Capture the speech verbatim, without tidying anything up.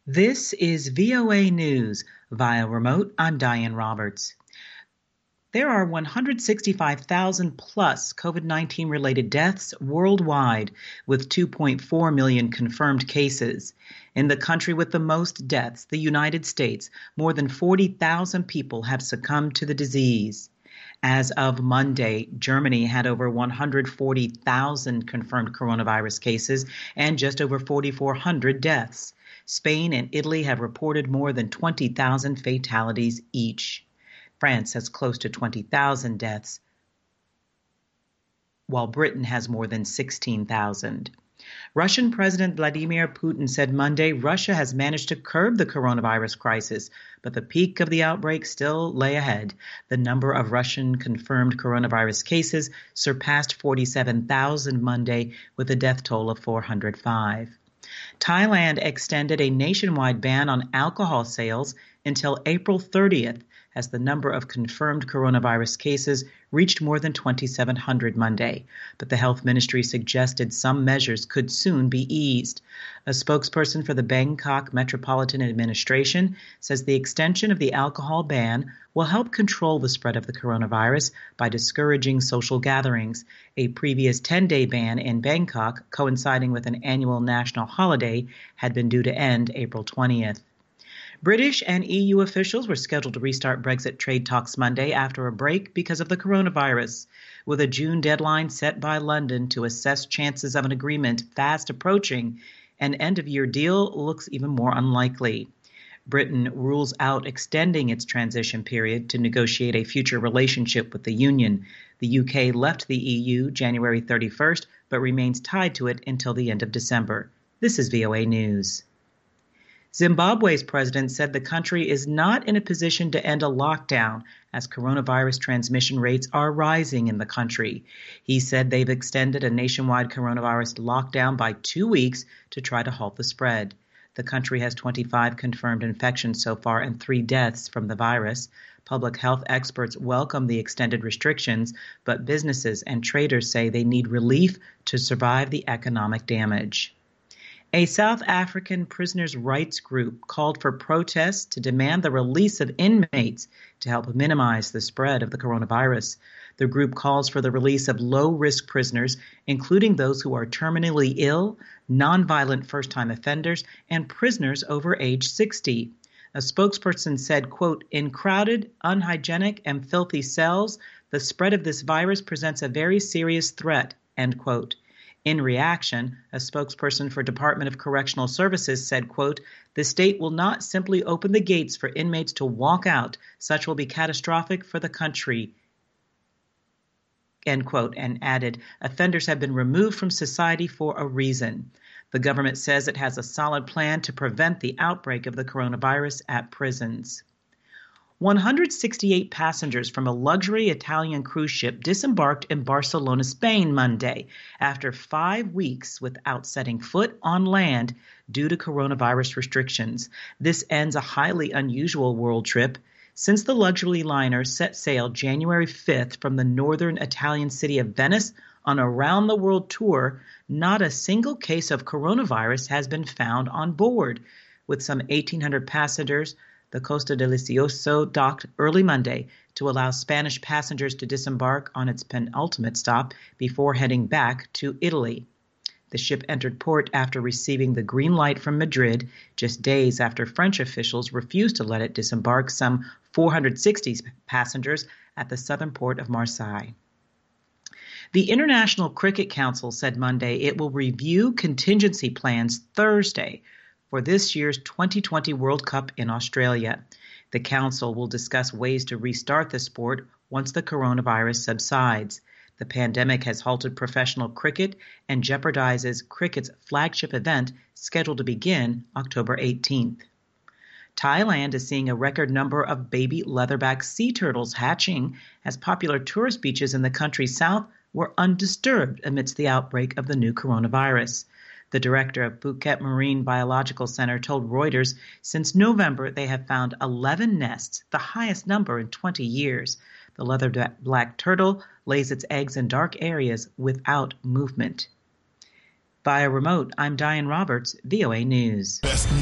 This is V O A News. Via remote, I'm Diane Roberts. There are one hundred sixty-five thousand plus COVID nineteen related deaths worldwide, with two point four million confirmed cases. In the country with the most deaths, the United States, more than forty thousand people have succumbed to the disease. As of Monday, Germany had over one hundred forty thousand confirmed coronavirus cases and just over four thousand four hundred deaths. Spain and Italy have reported more than twenty thousand fatalities each. France has close to twenty thousand deaths, while Britain has more than sixteen thousand. Russian President Vladimir Putin said Monday Russia has managed to curb the coronavirus crisis, but the peak of the outbreak still lay ahead. The number of Russian confirmed coronavirus cases surpassed forty-seven thousand Monday, with a death toll of four hundred five. Thailand extended a nationwide ban on alcohol sales until April thirtieth, as the number of confirmed coronavirus cases reached more than twenty-seven hundred Monday. But the health ministry suggested some measures could soon be eased. A spokesperson for the Bangkok Metropolitan Administration says the extension of the alcohol ban will help control the spread of the coronavirus by discouraging social gatherings. A previous ten-day ban in Bangkok, coinciding with an annual national holiday, had been due to end April twentieth. British and E U officials were scheduled to restart Brexit trade talks Monday after a break because of the coronavirus. With a June deadline set by London to assess chances of an agreement fast approaching, an end-of-year deal looks even more unlikely. Britain rules out extending its transition period to negotiate a future relationship with the Union. The U K left the E U January thirty-first, but remains tied to it until the end of December. This is V O A News. Zimbabwe's president said the country is not in a position to end a lockdown as coronavirus transmission rates are rising in the country. He said they've extended a nationwide coronavirus lockdown by two weeks to try to halt the spread. The country has twenty-five confirmed infections so far and three deaths from the virus. Public health experts welcome the extended restrictions, but businesses and traders say they need relief to survive the economic damage. A South African prisoners' rights group called for protests to demand the release of inmates to help minimize the spread of the coronavirus. The group calls for the release of low-risk prisoners, including those who are terminally ill, nonviolent first-time offenders, and prisoners over age sixty. A spokesperson said, quote, "In crowded, unhygienic, and filthy cells, the spread of this virus presents a very serious threat," end quote. In reaction, a spokesperson for Department of Correctional Services said, quote, "The state will not simply open the gates for inmates to walk out. Such will be catastrophic for the country," end quote, and added, "Offenders have been removed from society for a reason." The government says it has a solid plan to prevent the outbreak of the coronavirus at prisons. one hundred sixty-eight passengers from a luxury Italian cruise ship disembarked in Barcelona, Spain, Monday, after five weeks without setting foot on land due to coronavirus restrictions. This ends a highly unusual world trip. Since the luxury liner set sail January fifth from the northern Italian city of Venice on a round-the-world tour, not a single case of coronavirus has been found on board. With some eighteen hundred passengers, the Costa Delicioso docked early Monday to allow Spanish passengers to disembark on its penultimate stop before heading back to Italy. The ship entered port after receiving the green light from Madrid, just days after French officials refused to let it disembark some four hundred sixty passengers at the southern port of Marseille. The International Cricket Council said Monday it will review contingency plans Thursday for this year's twenty twenty World Cup in Australia. The council will discuss ways to restart the sport once the coronavirus subsides. The pandemic has halted professional cricket and jeopardizes cricket's flagship event scheduled to begin October eighteenth. Thailand is seeing a record number of baby leatherback sea turtles hatching as popular tourist beaches in the country's south were undisturbed amidst the outbreak of the new coronavirus. The director of Phuket Marine Biological Center told Reuters since November they have found eleven nests, the highest number in twenty years. The leatherback turtle lays its eggs in dark areas without movement. Via remote, I'm Diane Roberts, V O A News. Best